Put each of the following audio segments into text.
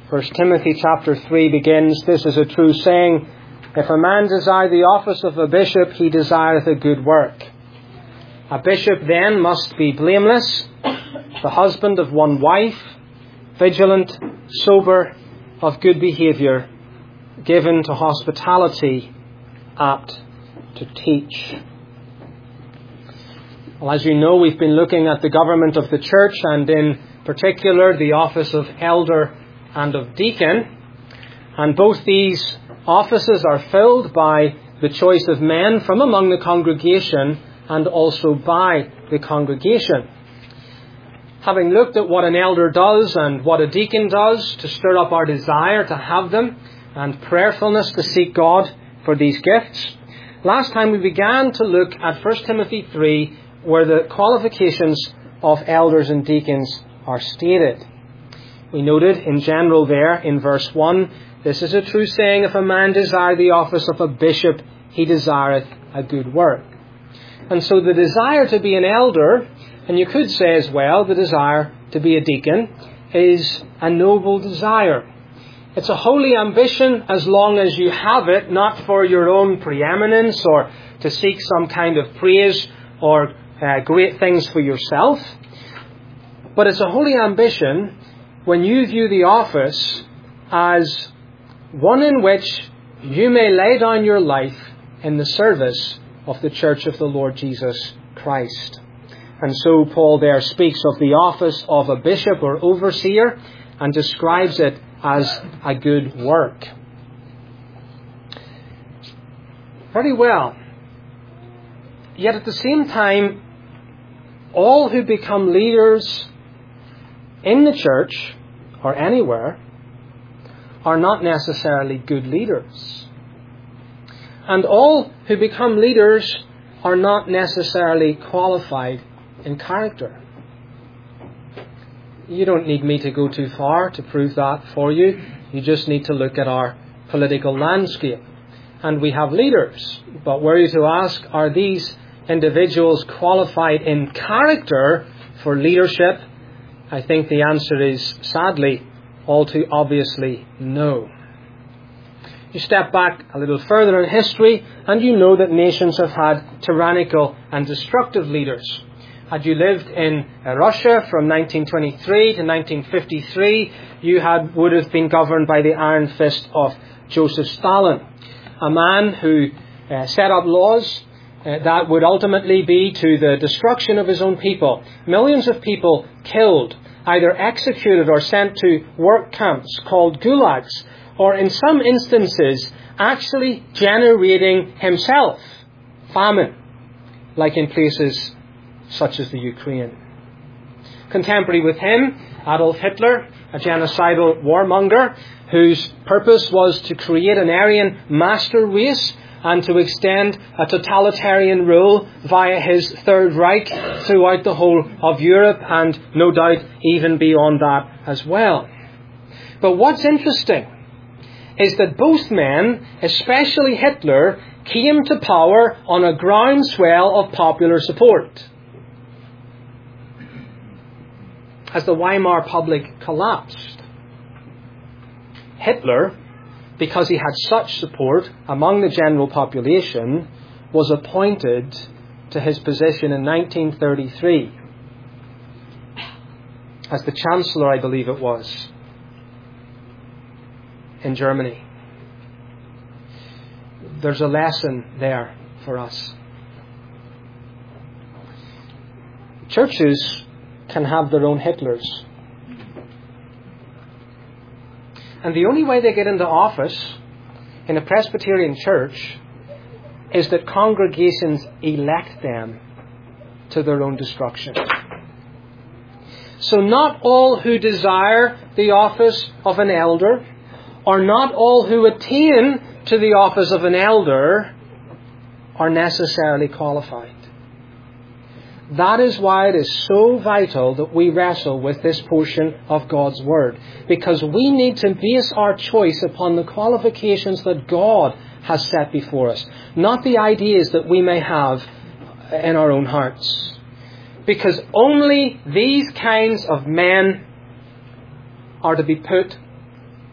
1 Timothy chapter 3 begins, "This is a true saying, if a man desire the office of a bishop, he desireth a good work. A bishop then must be blameless, the husband of one wife, vigilant, sober, of good behaviour, given to hospitality, apt to teach." Well, as you know, we've been looking at the government of the church, and in particular the office of elder and of deacon. And both these offices are filled by the choice of men from among the congregation and also by the congregation. Having looked at what an elder does and what a deacon does to stir up our desire to have them and prayerfulness to seek God for these gifts, last time we began to look at 1 Timothy 3, where the qualifications of elders and deacons are stated. We noted in general there in verse 1, "This is a true saying, if a man desire the office of a bishop, he desireth a good work." And so the desire to be an elder, and you could say as well the desire to be a deacon, is a noble desire. It's a holy ambition as long as you have it, not for your own preeminence or to seek some kind of praise or great things for yourself. But it's a holy ambition when you view the office as one in which you may lay down your life in the service of the church of the Lord Jesus Christ. And so Paul there speaks of the office of a bishop or overseer and describes it as a good work. Very well. Yet at the same time, all who become leaders in the church or anywhere are not necessarily good leaders. And all who become leaders are not necessarily qualified in character. You don't need me to go too far to prove that for you. You just need to look at our political landscape. And we have leaders. But were you to ask, are these individuals qualified in character for leadership? I think the answer is, sadly, all too obviously no. You step back a little further in history and you know that nations have had tyrannical and destructive leaders. Had you lived in Russia from 1923 to 1953, you would have been governed by the iron fist of Joseph Stalin, a man who set up laws that would ultimately be to the destruction of his own people. Millions of people killed, either executed or sent to work camps called gulags, or in some instances actually generating himself famine, like in places such as the Ukraine. Contemporary with him, Adolf Hitler, a genocidal warmonger whose purpose was to create an Aryan master race and to extend a totalitarian rule via his Third Reich throughout the whole of Europe and no doubt even beyond that as well. But what's interesting is that both men, especially Hitler, came to power on a groundswell of popular support. As the Weimar Republic collapsed, Hitler, because he had such support among the general population, was appointed to his position in 1933 as the Chancellor, I believe it was, in Germany. There's a lesson there for us. Churches can have their own Hitlers. And the only way they get into office in a Presbyterian church is that congregations elect them to their own destruction. So not all who desire the office of an elder, or not all who attain to the office of an elder, are necessarily qualified. That is why it is so vital that we wrestle with this portion of God's Word. Because we need to base our choice upon the qualifications that God has set before us. Not the ideas that we may have in our own hearts. Because only these kinds of men are to be put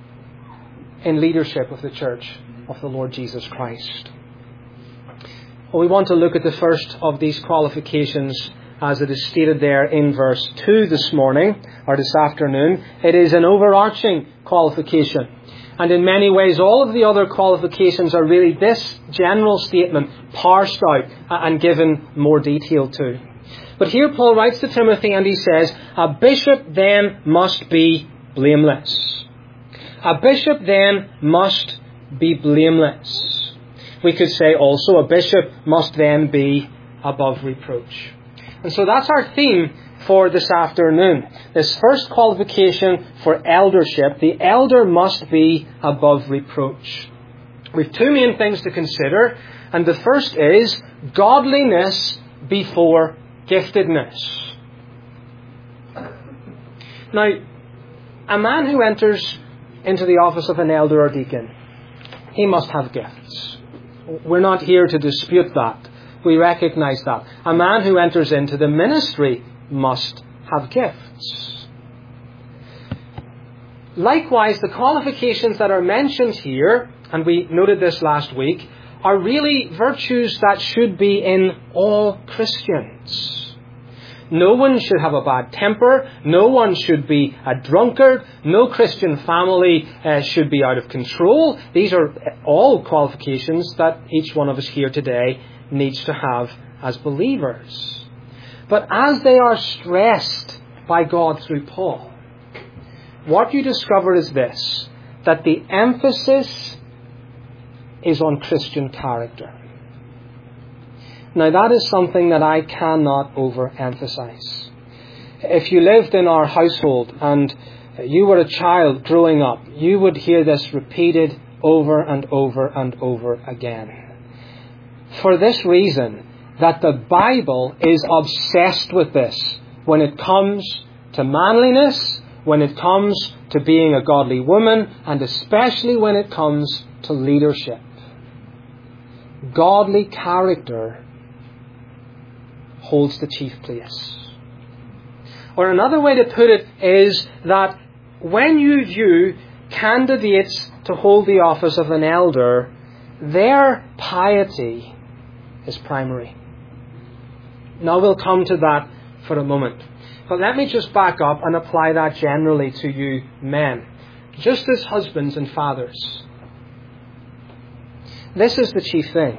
in leadership of the church of the Lord Jesus Christ. Well, we want to look at the first of these qualifications as it is stated there in verse 2 this morning, or this afternoon. It is an overarching qualification. And in many ways, all of the other qualifications are really this general statement parsed out and given more detail to. But here Paul writes to Timothy and he says, a bishop then must be blameless. A bishop then must be blameless. We could say also a bishop must then be above reproach. And so that's our theme for this afternoon. This first qualification for eldership, the elder must be above reproach. We have two main things to consider, and the first is godliness before giftedness. Now, a man who enters into the office of an elder or deacon, he must have gifts. We're not here to dispute that. We recognize that. A man who enters into the ministry must have gifts. Likewise, the qualifications that are mentioned here, and we noted this last week, are really virtues that should be in all Christians. No one should have a bad temper. No one should be a drunkard. No Christian family should be out of control. These are all qualifications that each one of us here today needs to have as believers. But as they are stressed by God through Paul, what you discover is this, that the emphasis is on Christian character. Now that is something that I cannot overemphasize. If you lived in our household and you were a child growing up, you would hear this repeated over and over and over again. For this reason, that the Bible is obsessed with this when it comes to manliness, when it comes to being a godly woman, and especially when it comes to leadership. Godly character holds the chief place. Or another way to put it is that when you view candidates to hold the office of an elder, their piety is primary. Now we'll come to that for a moment. But let me just back up and apply that generally to you men, just as husbands and fathers. This is the chief thing.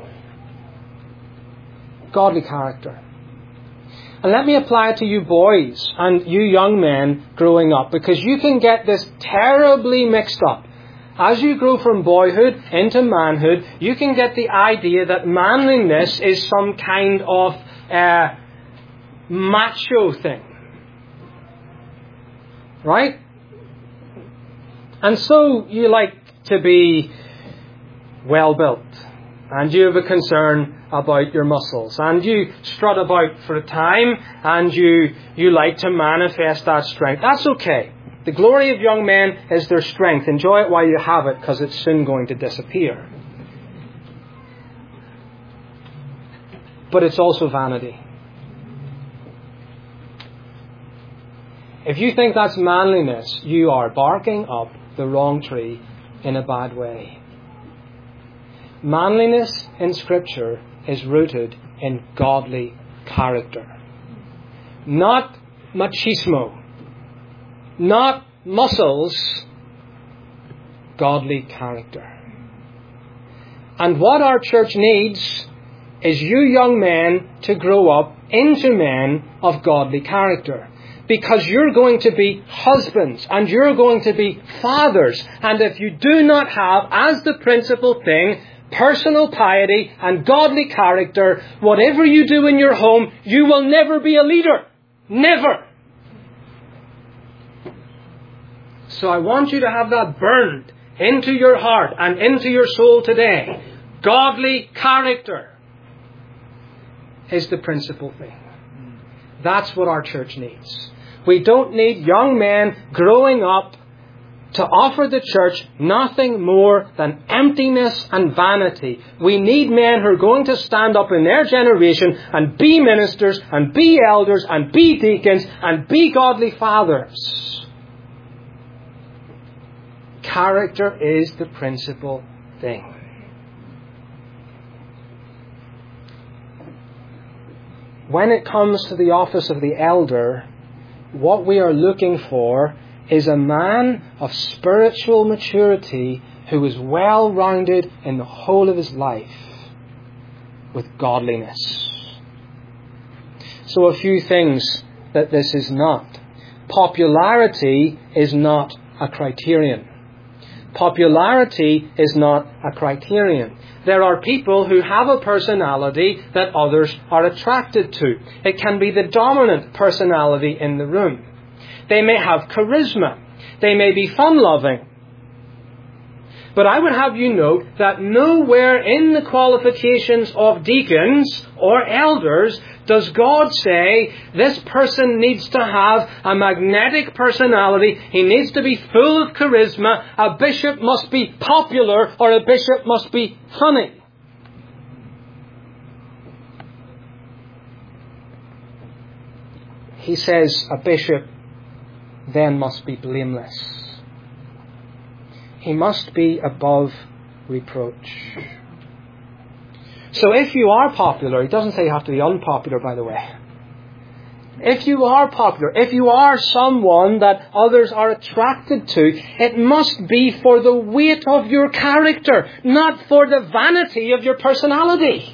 Godly character. And let me apply it to you boys and you young men growing up, because you can get this terribly mixed up. As you grow from boyhood into manhood, you can get the idea that manliness is some kind of macho thing. Right? And so you like to be well built, and you have a concern about your muscles, and you strut about for a time, and you like to manifest that strength. That's okay. The glory of young men is their strength. Enjoy it while you have it, because it's soon going to disappear. But it's also vanity. If you think that's manliness, you are barking up the wrong tree in a bad way. Manliness in Scripture is rooted in godly character. Not machismo. Not muscles. Godly character. And what our church needs is you young men to grow up into men of godly character. Because you're going to be husbands and you're going to be fathers. And if you do not have, as the principal thing, personal piety and godly character, whatever you do in your home, you will never be a leader. Never. So I want you to have that burned into your heart and into your soul today. Godly character is the principal thing. That's what our church needs. We don't need young men growing up to offer the church nothing more than emptiness and vanity. We need men who are going to stand up in their generation and be ministers and be elders and be deacons and be godly fathers. Character is the principal thing. When it comes to the office of the elder, what we are looking for is a man of spiritual maturity who is well-rounded in the whole of his life with godliness. So a few things that this is not. Popularity is not a criterion. Popularity is not a criterion. There are people who have a personality that others are attracted to. It can be the dominant personality in the room. They may have charisma. They may be fun-loving. But I would have you note that nowhere in the qualifications of deacons or elders does God say this person needs to have a magnetic personality. He needs to be full of charisma. A bishop must be popular or a bishop must be funny. He says a bishop then must be blameless. He must be above reproach. So if you are popular, he doesn't say you have to be unpopular, by the way. If you are popular, if you are someone that others are attracted to, it must be for the weight of your character, not for the vanity of your personality.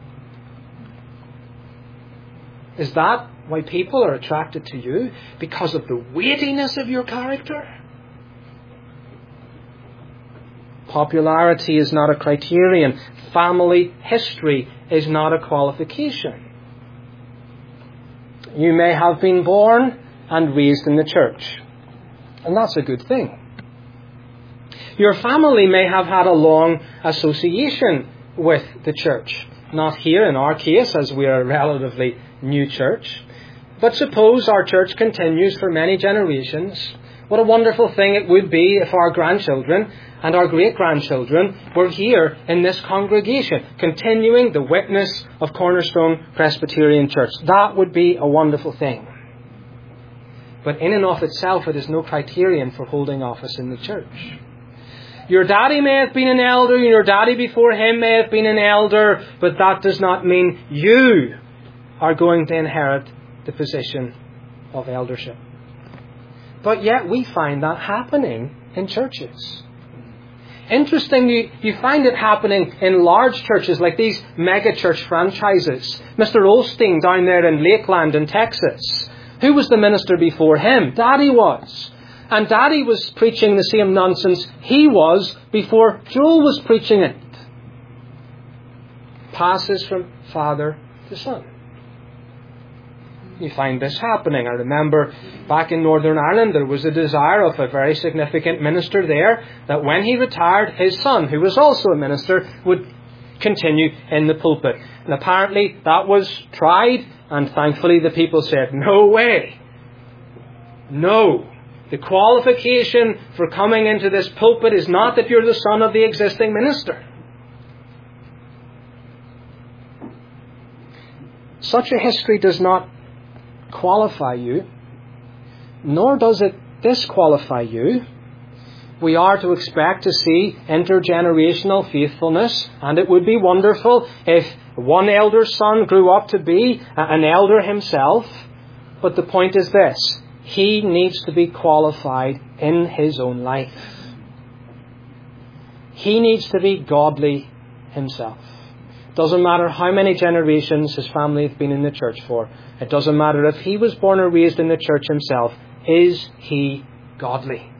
Is that why people are attracted to you? Because of the weightiness of your character? Popularity is not a criterion. Family history is not a qualification. You may have been born and raised in the church, and that's a good thing. Your family may have had a long association with the church. Not here in our case, as we are a relatively new church. But suppose our church continues for many generations. What a wonderful thing it would be if our grandchildren and our great-grandchildren were here in this congregation, continuing the witness of Cornerstone Presbyterian Church. That would be a wonderful thing. But in and of itself, it is no criterion for holding office in the church. Your daddy may have been an elder, your daddy before him may have been an elder, but that does not mean you are going to inherit the position of eldership. But yet we find that happening in churches. Interestingly, you find it happening in large churches like these mega church franchises. Mr. Osteen down there in Lakeland in Texas. Who was the minister before him? Daddy was. And Daddy was preaching the same nonsense he was before Joel was preaching it. Passes from father to son. You find this happening. I remember back in Northern Ireland there was a desire of a very significant minister there that when he retired, his son, who was also a minister, would continue in the pulpit. And apparently that was tried, and thankfully the people said, no way. No. The qualification for coming into this pulpit is not that you're the son of the existing minister. Such a history does not qualify you, nor does it disqualify you. We are to expect to see intergenerational faithfulness, and it would be wonderful if one elder's son grew up to be an elder himself. But the point is this: he needs to be qualified in his own life. He needs to be godly himself. Doesn't matter how many generations his family have been in the church for. It doesn't matter if he was born or raised in the church himself. Is he godly?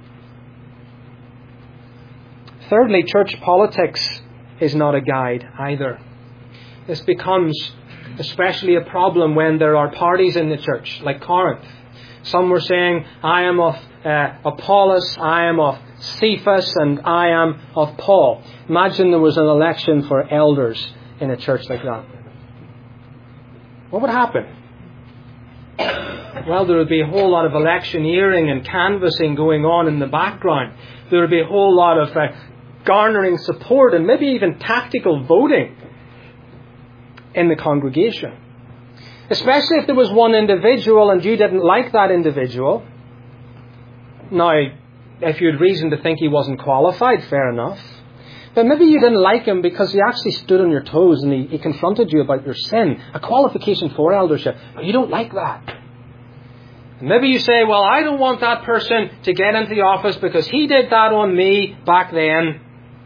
Thirdly, church politics is not a guide either. This becomes especially a problem when there are parties in the church, like Corinth. Some were saying, I am of Apollos, I am of Cephas, and I am of Paul. Imagine there was an election for elders in a church like that. What would happen? Well, there would be a whole lot of electioneering and canvassing going on in the background. There would be a whole lot of garnering support and maybe even tactical voting in the congregation. Especially if there was one individual and you didn't like that individual. Now, if you had reason to think he wasn't qualified, fair enough. But maybe you didn't like him because he actually stood on your toes and he confronted you about your sin. A qualification for eldership. But you don't like that. Maybe you say, well, I don't want that person to get into the office because he did that on me back then.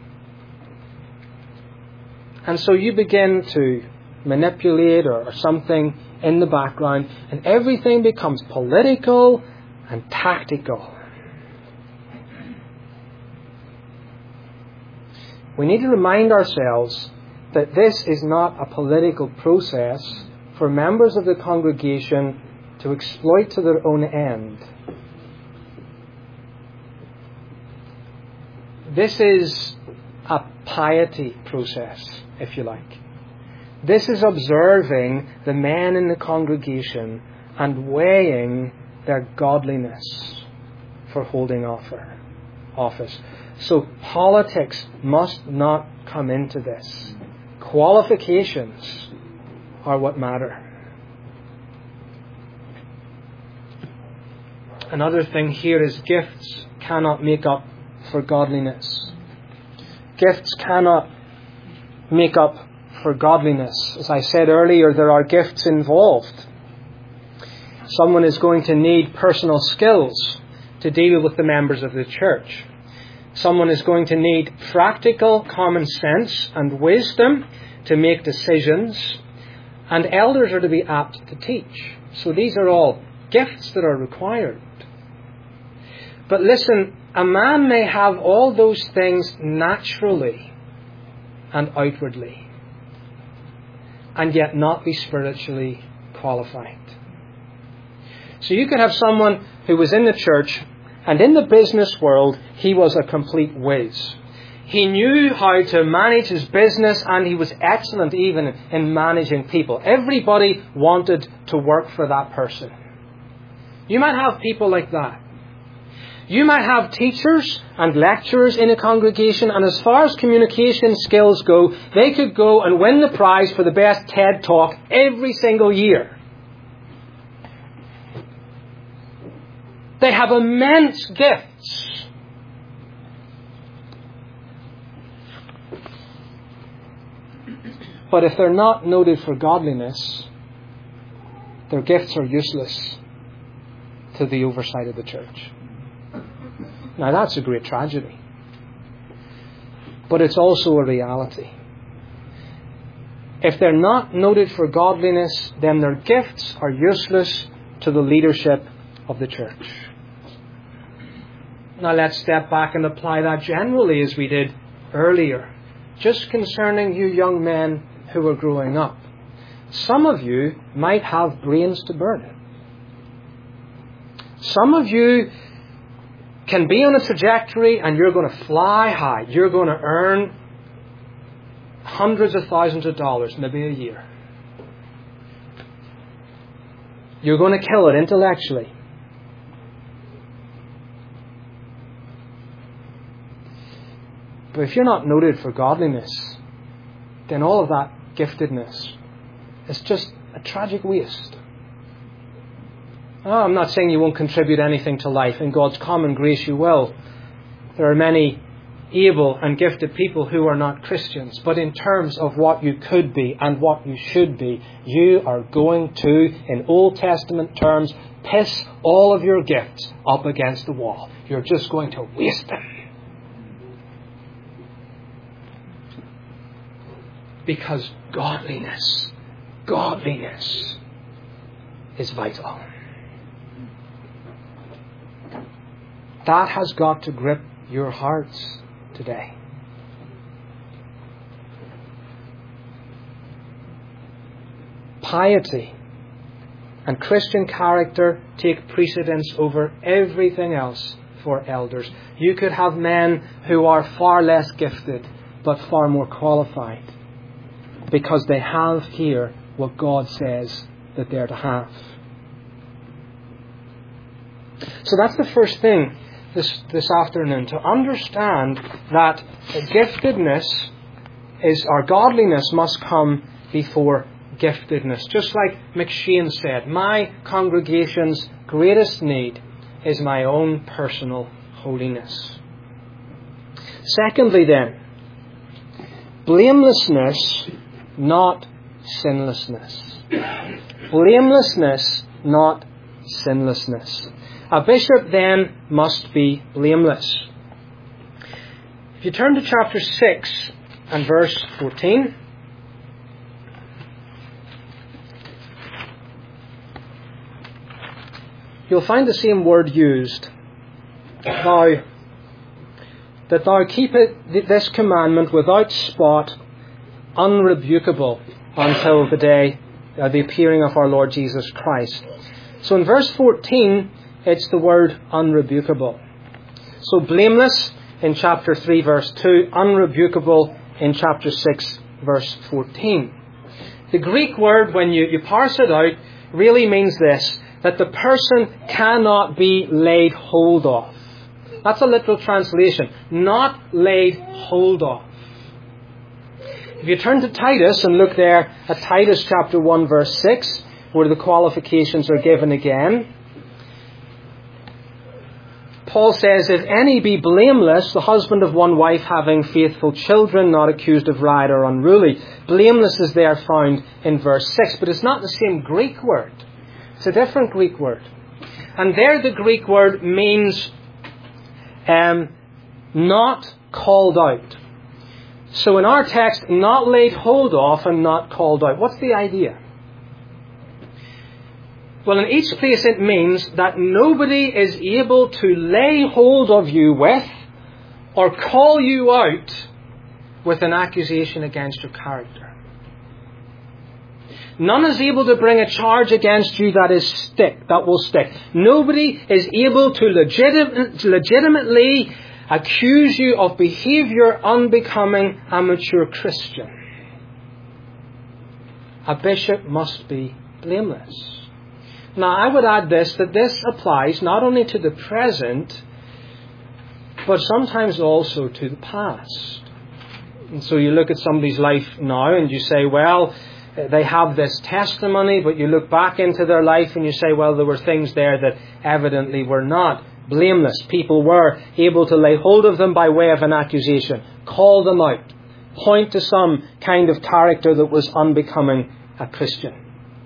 And so you begin to manipulate or something in the background, and everything becomes political and tactical. We need to remind ourselves that this is not a political process for members of the congregation to exploit to their own end. This is a piety process, if you like. This is observing the men in the congregation and weighing their godliness for holding office. So politics must not come into this. Qualifications are what matter. Another thing here is gifts cannot make up for godliness. Gifts cannot make up for godliness. As I said earlier, there are gifts involved. Someone is going to need personal skills to deal with the members of the church. Someone is going to need practical common sense and wisdom to make decisions. And elders are to be apt to teach. So these are all gifts that are required. But listen, a man may have all those things naturally and outwardly, and yet not be spiritually qualified. So you could have someone who was in the church, and in the business world, he was a complete whiz. He knew how to manage his business, and he was excellent even in managing people. Everybody wanted to work for that person. You might have people like that. You might have teachers and lecturers in a congregation, and as far as communication skills go, they could go and win the prize for the best TED Talk every single year. They have immense gifts. But if they're not noted for godliness, their gifts are useless to the oversight of the church. Now that's a great tragedy. But it's also a reality. If they're not noted for godliness, then their gifts are useless to the leadership of the church. Now let's step back and apply that generally as we did earlier. Just concerning you young men who are growing up. Some of you might have brains to burn. Some of you can be on a trajectory and you're going to fly high. You're going to earn hundreds of thousands of dollars, maybe a year. You're going to kill it intellectually. But if you're not noted for godliness, then all of that giftedness is just a tragic waste. I'm not saying you won't contribute anything to life. In God's common grace you will. There are many able and gifted people who are not Christians. But in terms of what you could be and what you should be, you are going to, in Old Testament terms, piss all of your gifts up against the wall. You're just going to waste them. Because godliness is vital. That has got to grip your hearts today. Piety and Christian character take precedence over everything else for elders. You could have men who are far less gifted but far more qualified because they have here what God says that they're to have. So that's the first thing this afternoon, to understand that giftedness is, our godliness must come before giftedness. Just like McShane said, my congregation's greatest need is my own personal holiness. Secondly then, blamelessness, not sinlessness. Blamelessness, not sinlessness. A bishop then must be blameless. If you turn to chapter 6 and verse 14, you'll find the same word used. Now, that thou keepest this commandment without spot, unrebukable, until the day, the appearing of our Lord Jesus Christ. So in verse 14, it's the word unrebukable. So blameless in chapter 3 verse 2, unrebukable in chapter 6 verse 14. The Greek word, when you parse it out, really means this, that the person cannot be laid hold of. That's a literal translation. Not laid hold of. If you turn to Titus and look there at Titus chapter 1 verse 6, where the qualifications are given again, Paul says, if any be blameless, the husband of one wife, having faithful children, not accused of riot or unruly. Blameless is there found in verse 6, but it's not the same Greek word. It's a different Greek word. And there the Greek word means not called out. So in our text, not laid hold of and not called out. What's the idea? Well, in each place it means that nobody is able to lay hold of you with or call you out with an accusation against your character. None is able to bring a charge against you that will stick. Nobody is able to legitimately accuse you of behavior unbecoming a mature Christian. A bishop must be blameless. Now, I would add this, that this applies not only to the present, but sometimes also to the past. And so you look at somebody's life now and you say, well, they have this testimony, but you look back into their life and you say, well, there were things there that evidently were not blameless. People were able to lay hold of them by way of an accusation, call them out, point to some kind of character that was unbecoming a Christian.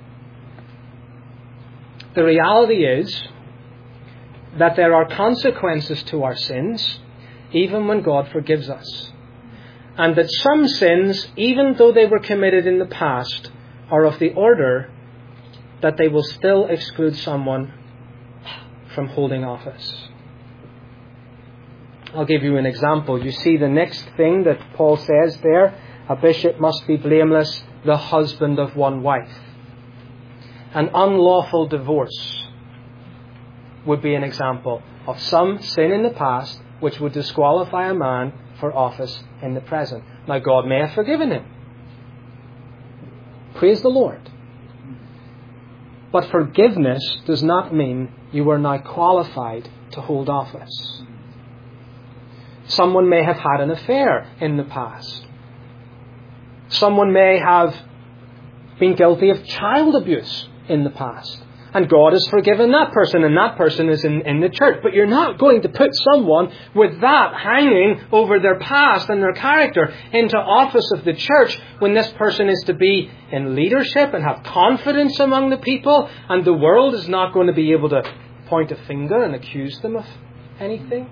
The reality is that there are consequences to our sins, even when God forgives us. And that some sins, even though they were committed in the past, are of the order that they will still exclude someone from holding office. I'll give you an example. You see the next thing that Paul says there, a bishop must be blameless, the husband of one wife. An unlawful divorce would be an example of some sin in the past which would disqualify a man for office in the present. Now, God may have forgiven him. Praise the Lord. But forgiveness does not mean you are now qualified to hold office. Someone may have had an affair in the past. Someone may have been guilty of child abuse in the past. And God has forgiven that person, and that person is in the church. But you're not going to put someone with that hanging over their past and their character into office of the church when this person is to be in leadership and have confidence among the people, and the world is not going to be able to point a finger and accuse them of anything.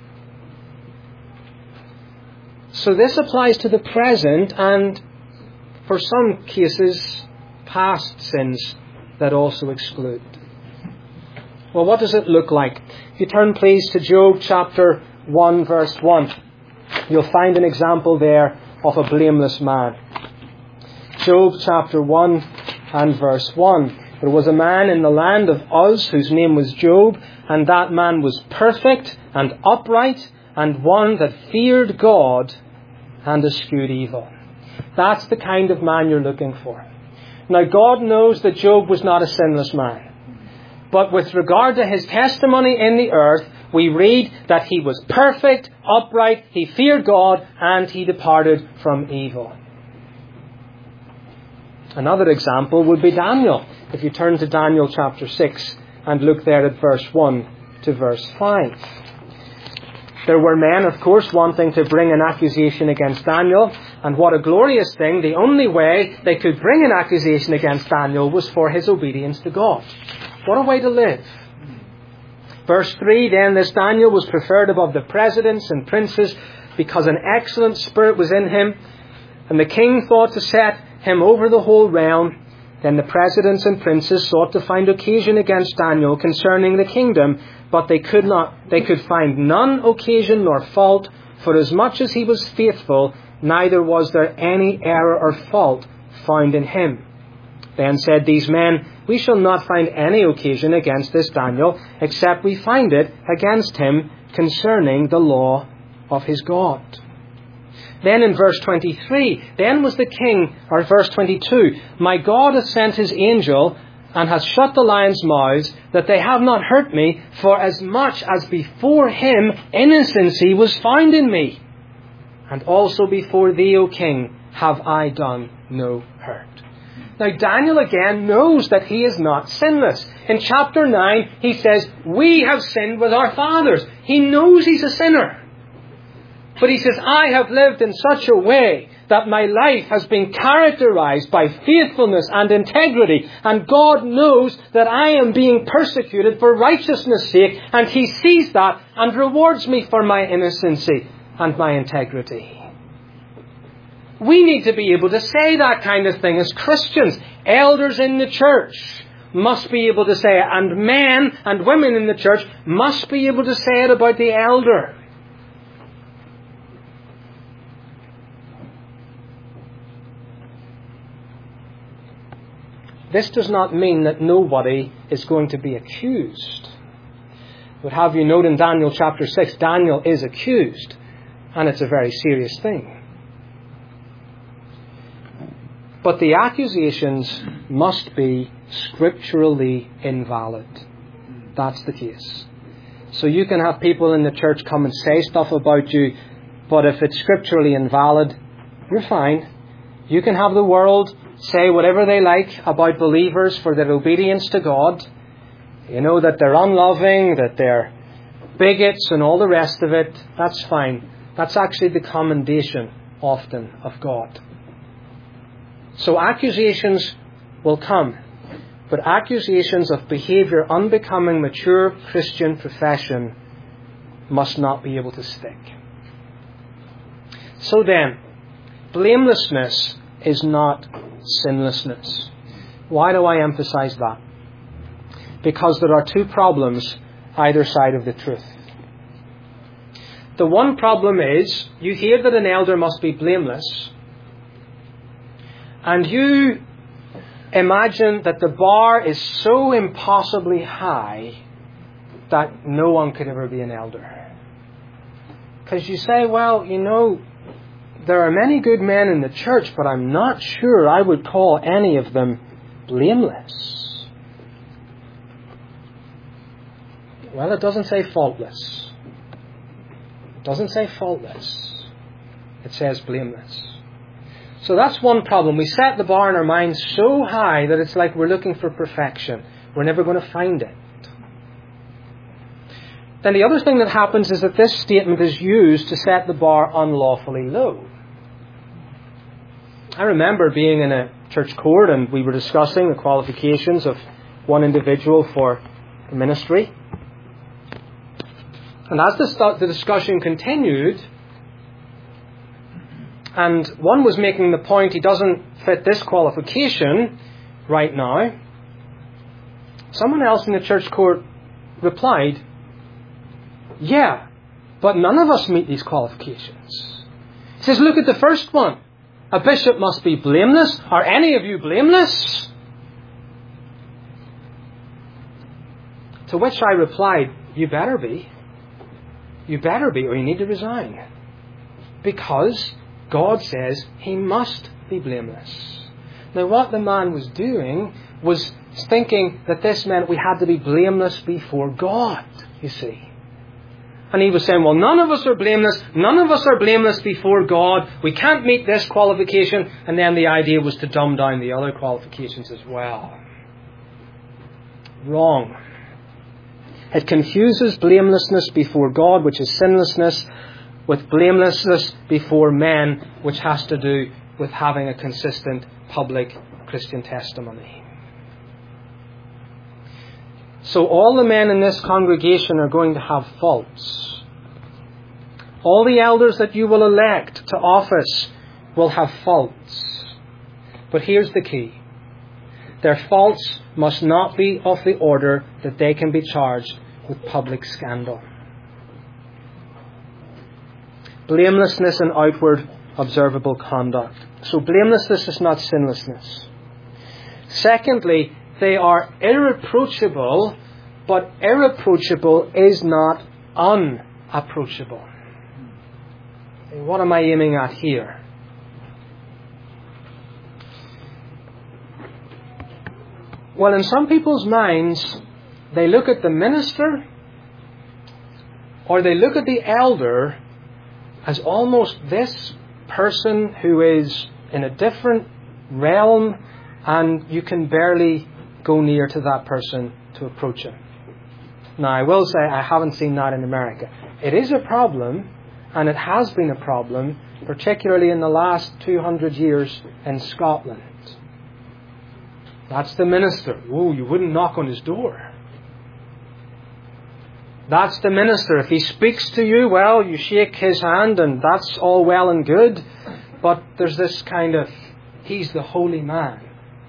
So this applies to the present and, for some cases, past sins that also exclude. Well, what does it look like? If you turn, please, to Job chapter 1, verse 1, you'll find an example there of a blameless man. Job chapter 1 and verse 1. There was a man in the land of Uz whose name was Job, and that man was perfect and upright, and one that feared God and eschewed evil. That's the kind of man you're looking for. Now, God knows that Job was not a sinless man. But with regard to his testimony in the earth, we read that he was perfect, upright, he feared God, and he departed from evil. Another example would be Daniel. If you turn to Daniel chapter 6 and look there at verse 1 to verse 5. There were men, of course, wanting to bring an accusation against Daniel. And what a glorious thing. The only way they could bring an accusation against Daniel was for his obedience to God. What a way to live. Verse 3, then this Daniel was preferred above the presidents and princes because an excellent spirit was in him. And the king thought to set him over the whole realm. Then the presidents and princes sought to find occasion against Daniel concerning the kingdom, but they could find none occasion nor fault, for as much as he was faithful, neither was there any error or fault found in him. Then said these men, we shall not find any occasion against this Daniel, except we find it against him concerning the law of his God. Then in verse 23, then was the king, or verse 22, my God hath sent his angel, and hath shut the lions' mouths, that they have not hurt me, for as much as before him innocency was found in me. And also before thee, O king, have I done no hurt. Now Daniel again knows that he is not sinless. In chapter 9, he says, we have sinned with our fathers. He knows he's a sinner. But he says, I have lived in such a way that my life has been characterized by faithfulness and integrity. And God knows that I am being persecuted for righteousness' sake. And he sees that and rewards me for my innocency and my integrity. We need to be able to say that kind of thing as Christians. Elders in the church must be able to say it. And men and women in the church must be able to say it about the elder. This does not mean that nobody is going to be accused. I would have you note in Daniel chapter 6, Daniel is accused. And it's a very serious thing. But the accusations must be scripturally invalid. That's the case. So you can have people in the church come and say stuff about you, but if it's scripturally invalid, you're fine. You can have the world say whatever they like about believers for their obedience to God. You know, that they're unloving, that they're bigots and all the rest of it. That's fine. That's actually the commendation often of God. So accusations will come. But accusations of behavior unbecoming mature Christian profession must not be able to stick. So then, blamelessness is not sinlessness. Why do I emphasize that? Because there are two problems either side of the truth. The one problem is, you hear that an elder must be blameless, and you imagine that the bar is so impossibly high that no one could ever be an elder. Because you say, well, you know, there are many good men in the church, but I'm not sure I would call any of them blameless. Well, it doesn't say faultless. It doesn't say faultless. It says blameless. So that's one problem. We set the bar in our minds so high that it's like we're looking for perfection. We're never going to find it. Then the other thing that happens is that this statement is used to set the bar unlawfully low. I remember being in a church court and we were discussing the qualifications of one individual for the ministry. And as the discussion continued, and one was making the point he doesn't fit this qualification right now, someone else in the church court replied, yeah, but none of us meet these qualifications. He says, look at the first one. A bishop must be blameless. Are any of you blameless? To which I replied, you better be. You better be, or you need to resign. Because God says he must be blameless. Now what the man was doing was thinking that this meant we had to be blameless before God, you see. And he was saying, well, none of us are blameless. None of us are blameless before God. We can't meet this qualification. And then the idea was to dumb down the other qualifications as well. Wrong. It confuses blamelessness before God, which is sinlessness, with blamelessness before men, which has to do with having a consistent public Christian testimony. So all the men in this congregation are going to have faults. All the elders that you will elect to office will have faults. But here's the key. Their faults must not be of the order that they can be charged with public scandal. Blamelessness and outward observable conduct. So blamelessness is not sinlessness. Secondly, they are irreproachable, but irreproachable is not unapproachable. What am I aiming at here? Well, in some people's minds, they look at the minister or they look at the elder as almost this person who is in a different realm, and you can barely go near to that person to approach him. Now, I will say I haven't seen that in America. It is a problem, and it has been a problem, particularly in the last 200 years in Scotland. That's the minister. Oh, you wouldn't knock on his door. That's the minister. If he speaks to you, well, you shake his hand, and that's all well and good. But there's this kind of, he's the holy man.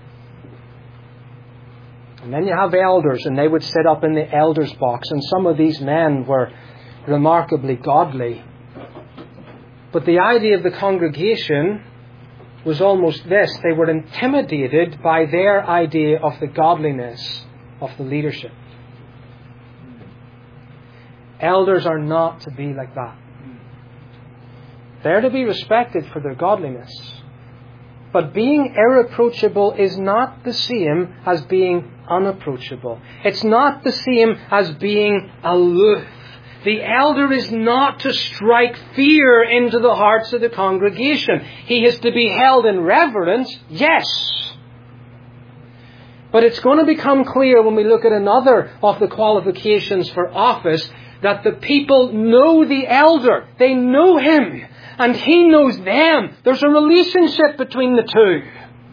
And then you have elders, and they would sit up in the elders' box, and some of these men were remarkably godly. But the idea of the congregation was almost this. They were intimidated by their idea of the godliness of the leadership. Elders are not to be like that. They're to be respected for their godliness. But being irreproachable is not the same as being unapproachable. It's not the same as being aloof. The elder is not to strike fear into the hearts of the congregation. He is to be held in reverence, yes. But it's going to become clear when we look at another of the qualifications for office that the people know the elder. They know him. And he knows them. There's a relationship between the two.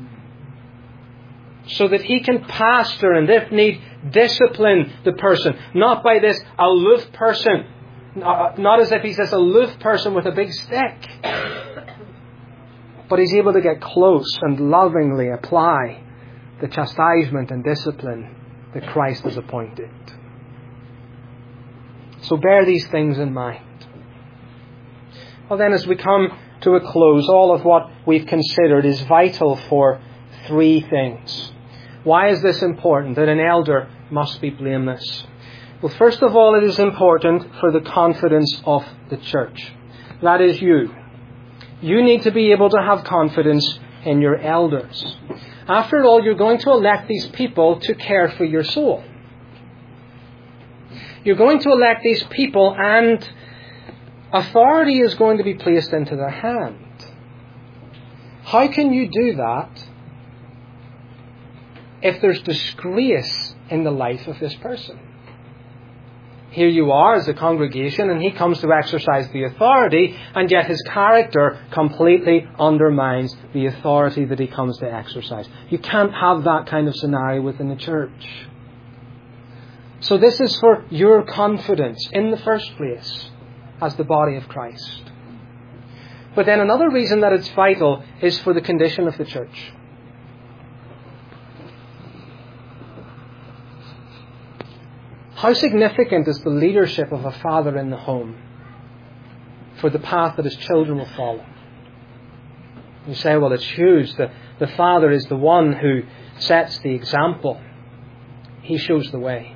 So that he can pastor and, if need, discipline the person. Not by this aloof person. Not as if he's this aloof person with a big stick. But he's able to get close and lovingly apply the chastisement and discipline that Christ has appointed. So bear these things in mind. Well then, as we come to a close, all of what we've considered is vital for three things. Why is this important, that an elder must be blameless? Well, first of all, it is important for the confidence of the church. That is you. You need to be able to have confidence in your elders. After all, you're going to elect these people to care for your soul. You're going to elect these people, and authority is going to be placed into their hand. How can you do that if there's disgrace in the life of this person? Here you are as a congregation, and he comes to exercise the authority, and yet his character completely undermines the authority that he comes to exercise. You can't have that kind of scenario within the church. So this is for your confidence in the first place as the body of Christ. But then another reason that it's vital is for the condition of the church. How significant is the leadership of a father in the home for the path that his children will follow? You say, well, it's huge. The father is the one who sets the example. He shows the way.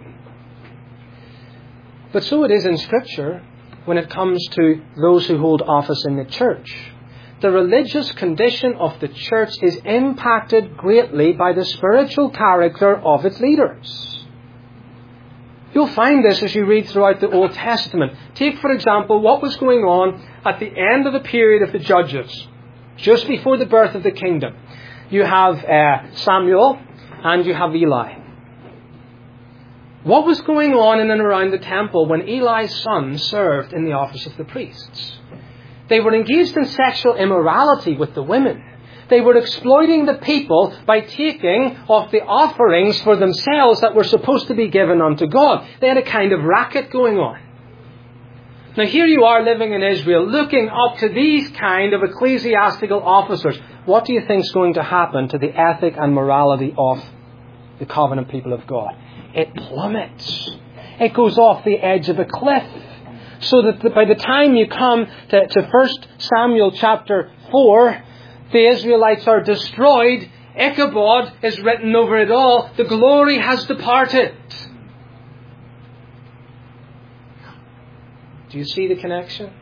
But so it is in Scripture when it comes to those who hold office in the church. The religious condition of the church is impacted greatly by the spiritual character of its leaders. You'll find this as you read throughout the Old Testament. Take, for example, what was going on at the end of the period of the Judges, just before the birth of the kingdom. You have Samuel and you have Eli. What was going on in and around the temple when Eli's sons served in the office of the priests? They were engaged in sexual immorality with the women. They were exploiting the people by taking of the offerings for themselves that were supposed to be given unto God. They had a kind of racket going on. Now here you are living in Israel, looking up to these kind of ecclesiastical officers. What do you think is going to happen to the ethic and morality of the covenant people of God? It plummets. It goes off the edge of a cliff. So that by the time you come to 1 Samuel chapter 4, the Israelites are destroyed. Ichabod is written over it all. The glory has departed. Do you see the connection?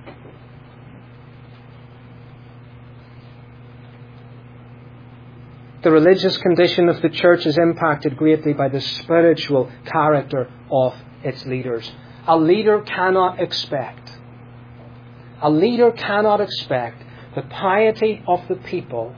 The religious condition of the church is impacted greatly by the spiritual character of its leaders. A leader cannot expect the piety of the people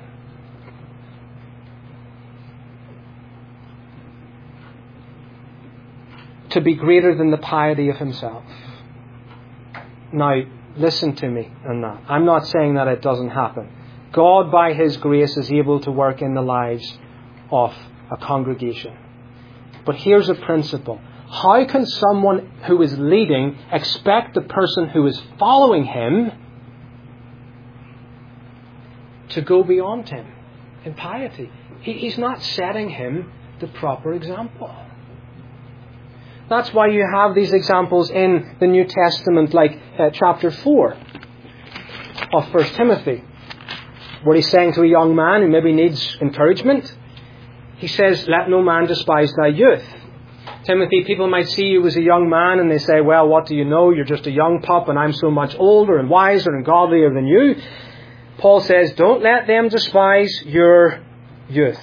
to be greater than the piety of himself. Now, listen to me on that. I'm not saying that it doesn't happen. God, by His grace, is able to work in the lives of a congregation. But here's a principle. How can someone who is leading expect the person who is following him to go beyond him in piety? He's not setting him the proper example. That's why you have these examples in the New Testament, like chapter 4 of 1 Timothy, where he's saying to a young man who maybe needs encouragement, he says, "Let no man despise thy youth." Timothy, people might see you as a young man and they say, "Well, what do you know? You're just a young pup and I'm so much older and wiser and godlier than you." Paul says, "Don't let them despise your youth.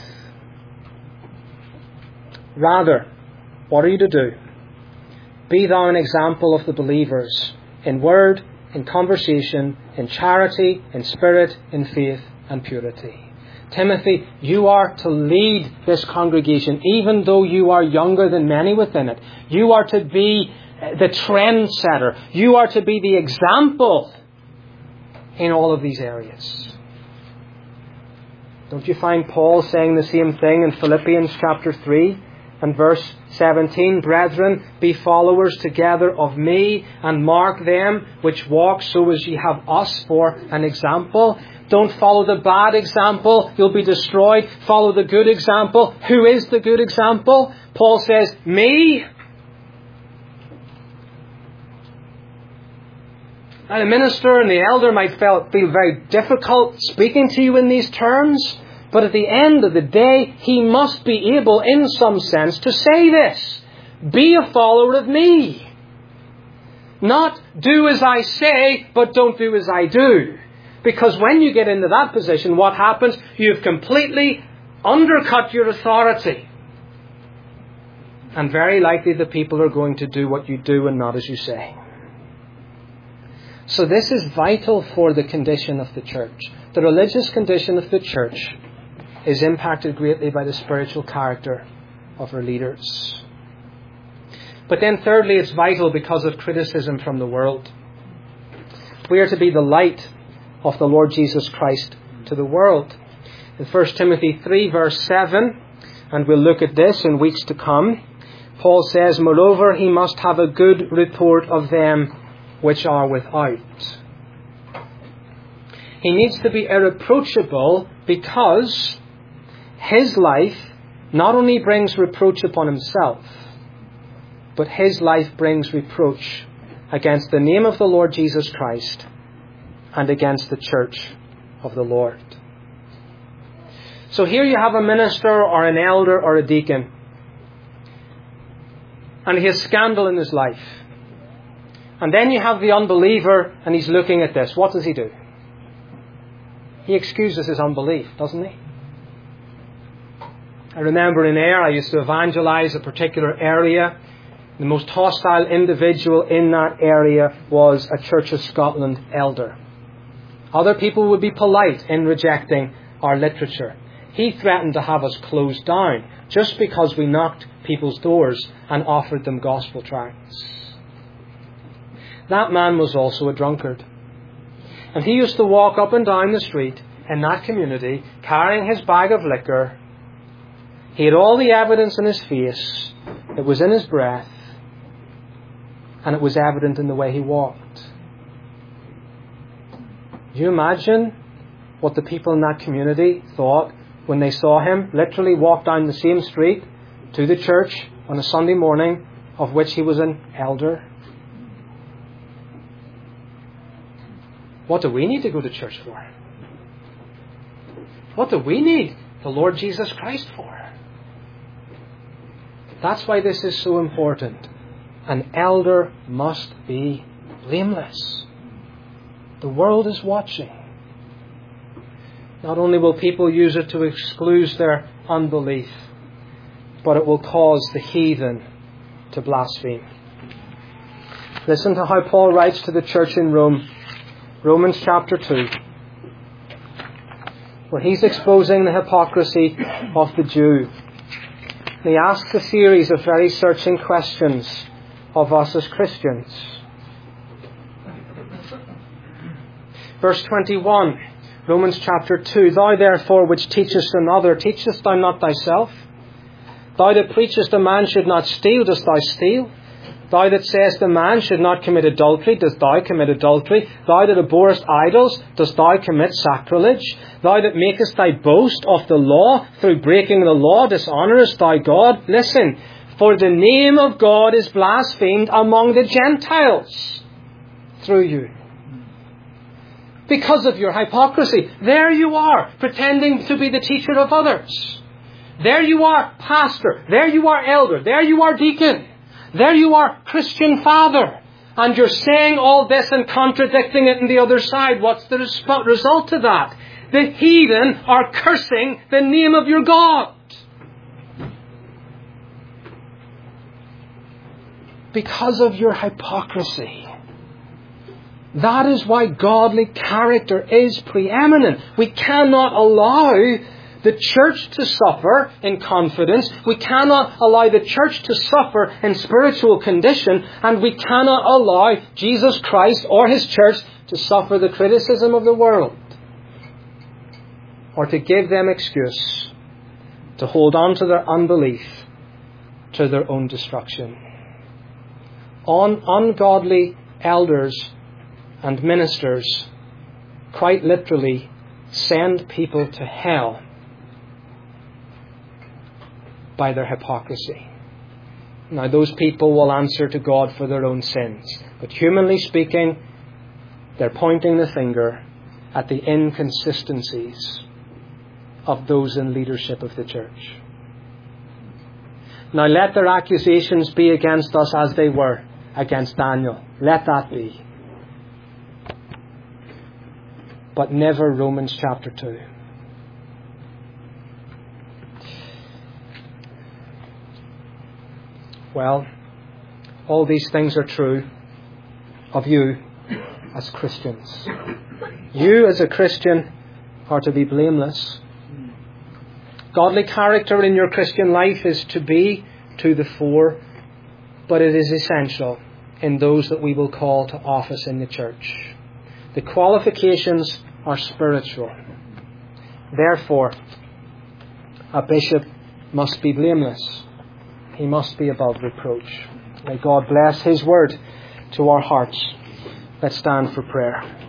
Rather, what are you to do? Be thou an example of the believers in word, in conversation, in charity, in spirit, in faith and purity." Timothy, you are to lead this congregation, even though you are younger than many within it. You are to be the trendsetter. You are to be the example in all of these areas. Don't you find Paul saying the same thing in Philippians chapter 3 and verse 17? "Brethren, be followers together of me, and mark them which walk so as ye have us for an example." Don't follow the bad example, you'll be destroyed. Follow the good example. Who is the good example? Paul says, me. And the minister and the elder might feel very difficult speaking to you in these terms, but at the end of the day, he must be able, in some sense, to say this: be a follower of me. Not do as I say, but don't do as I do. Because when you get into that position, what happens? You've completely undercut your authority. And very likely the people are going to do what you do and not as you say. So this is vital for the condition of the church. The religious condition of the church is impacted greatly by the spiritual character of her leaders. But then thirdly, it's vital because of criticism from the world. We are to be the light of the Lord Jesus Christ to the world. In 1 Timothy 3 verse 7, and we'll look at this in weeks to come, Paul says, "Moreover, he must have a good report of them which are without." He needs to be irreproachable because his life not only brings reproach upon himself, but his life brings reproach against the name of the Lord Jesus Christ and against the church of the Lord. So here you have a minister or an elder or a deacon, and he has scandal in his life. And then you have the unbeliever, and he's looking at this. What does he do? He excuses his unbelief, doesn't he? I remember in Ayr, I used to evangelize a particular area. The most hostile individual in that area was a Church of Scotland elder. Other people would be polite in rejecting our literature. He threatened to have us closed down just because we knocked people's doors and offered them gospel tracts. That man was also a drunkard. And he used to walk up and down the street in that community carrying his bag of liquor. He had all the evidence in his face. It was in his breath. And it was evident in the way he walked. Do you imagine what the people in that community thought when they saw him literally walk down the same street to the church on a Sunday morning of which he was an elder? What do we need to go to church for? What do we need the Lord Jesus Christ for? That's why this is so important. An elder must be blameless. The world is watching. Not only will people use it to excuse their unbelief, but it will cause the heathen to blaspheme. Listen to how Paul writes to the church in Rome, Romans chapter 2, where he's exposing the hypocrisy of the Jew. He asks a series of very searching questions of us as Christians. Verse 21, Romans chapter 2, Thou therefore which teachest another, teachest thou not thyself? Thou that preachest a man should not steal, dost thou steal? Thou that sayest a man should not commit adultery, dost thou commit adultery? Thou that abhorrest idols, dost thou commit sacrilege? Thou that makest thy boast of the law, through breaking the law dishonourest thou God? Listen, for the name of God is blasphemed among the Gentiles through you, because of your hypocrisy. There you are, pretending to be the teacher of others. There you are, pastor. There you are, elder. There you are, deacon. There you are, Christian father. And you're saying all this and contradicting it on the other side. What's the result of that? The heathen are cursing the name of your God. Because of your hypocrisy. That is why godly character is preeminent. We cannot allow the church to suffer in confidence. We cannot allow the church to suffer in spiritual condition. And we cannot allow Jesus Christ or His church to suffer the criticism of the world, or to give them excuse to hold on to their unbelief to their own destruction. Ungodly elders and ministers quite literally send people to hell by their hypocrisy. Now, those people will answer to God for their own sins. But humanly speaking, they're pointing the finger at the inconsistencies of those in leadership of the church. Now, let their accusations be against us as they were against Daniel. Let that be. But never Romans chapter 2. Well, all these things are true of you as Christians. You as a Christian are to be blameless. Godly character in your Christian life is to be to the fore, but it is essential in those that we will call to office in the church. The qualifications are spiritual. Therefore, a bishop must be blameless. He must be above reproach. May God bless His word to our hearts. Let's stand for prayer.